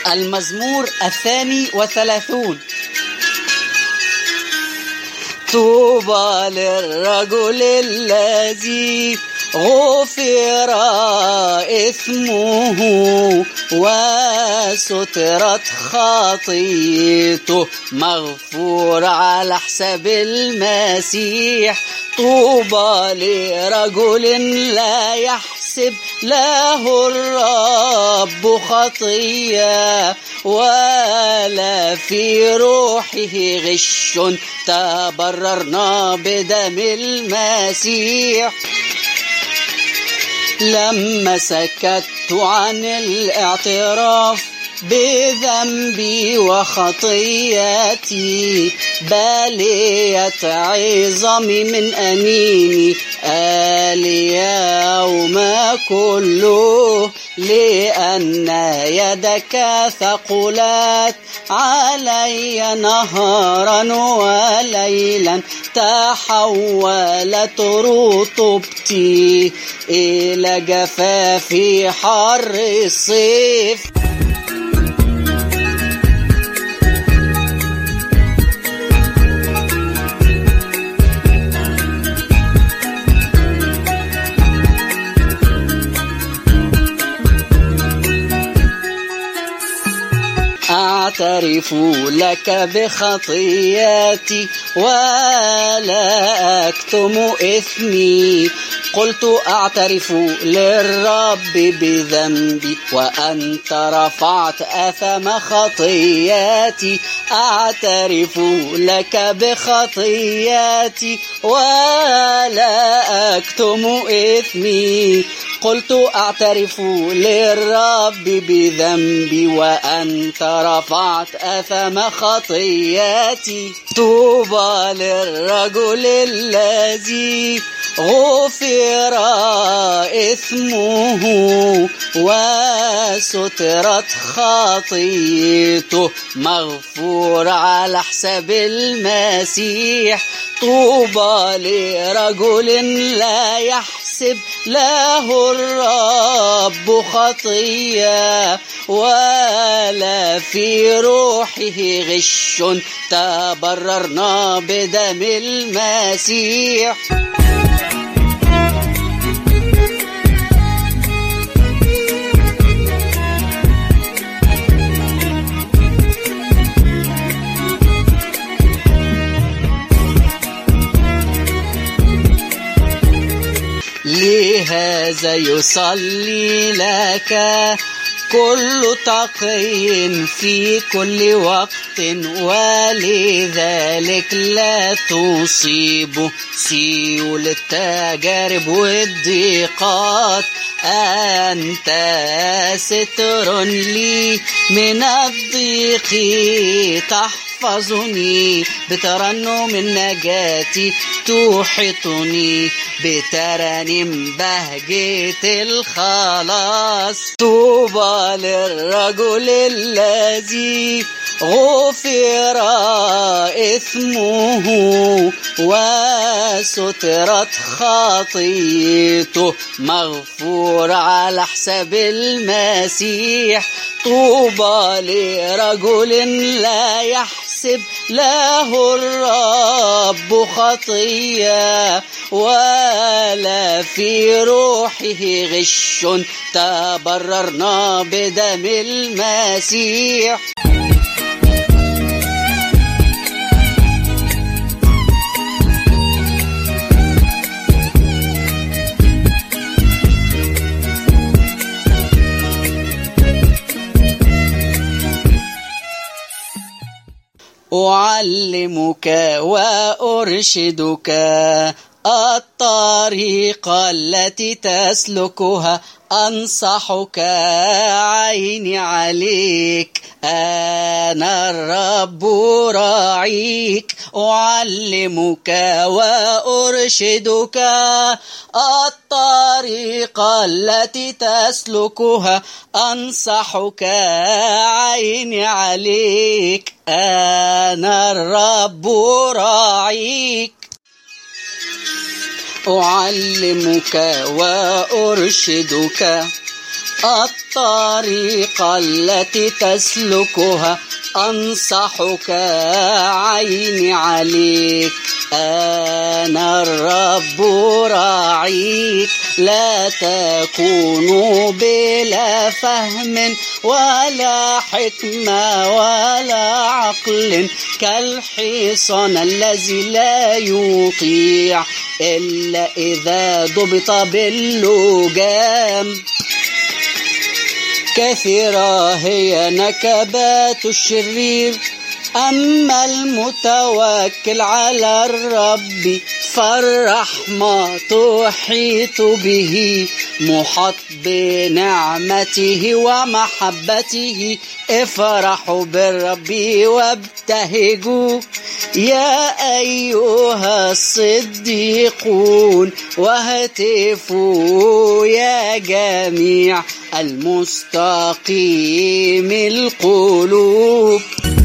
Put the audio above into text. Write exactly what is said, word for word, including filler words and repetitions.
المزمور الثاني وثلاثون. طوبى للرجل الذي غفر إثمه وسترت خطيته، مغفور على حساب المسيح. طوبى لرجل لا يحسب له الرب خطية ولا في روحه غش، تبررنا بدم المسيح. لما سكت عن الاعتراف بذنبي وخطياتي، باليت عظامي من أنيني اليوم كله، لأن يدك ثقلت علي نهارا وليلا، تحولت رطوبتي إلى جفاف حر الصيف. أعترف لك بخطياتي ولا أكتم إثمي، قلت أعترف للرب بذنبي وأنت رفعت أثم خطياتي. أعترف لك بخطياتي ولا أكتم إثمي، قلت أعترف للرب بذنبي وأنت رفعت أثم خطياتي. طوبى للرجل الذي غفر إثمه وسترت خطيته، مغفور على حساب المسيح. طوبى لرجل لا يحسب له الرب خطية ولا في روحه غش، تبررنا بدم المسيح. لهذا يصلي لك كل تقي في كل وقت، ولذلك لا تصيب سيول التجارب والضيقات. أنت ستر لي من الضيق، تحفظني بترنم النجاة، تحيطني بترانيم بهجة الخلاص. طوبى للرجل الذي غفر إثمه وسترت خطيته، مغفور على حساب المسيح. طوبى لرجل لا يحسب له الرب خطية ولا في روحه غش، تبررنا بدم المسيح. أعلمك وأرشدك الطريق التي تسلكها، أنصحك عيني عليك، أنا الرب راعيك. أعلمك وأرشدك الطريق التي تسلكها، أنصحك عيني عليك، أنا الرب راعيك. أعلمك وأرشدك الطريقة التي تسلكها أنصحك عيني عليك. أنا الرب راعيك، لا تكون بلا فهم ولا حكمة ولا عقل، كالحصان الذي لا يطيع إلا إذا ضبط باللجام. كثيرة هي نكبات الشرير، أما المتوكل على الرب فالرحمة تحيط به، محاط بنعمته ومحبته. افرحوا بالرب وابتهجوا يا أيها الصديقون، واهتفوا يا جميع المستقيم القلوب.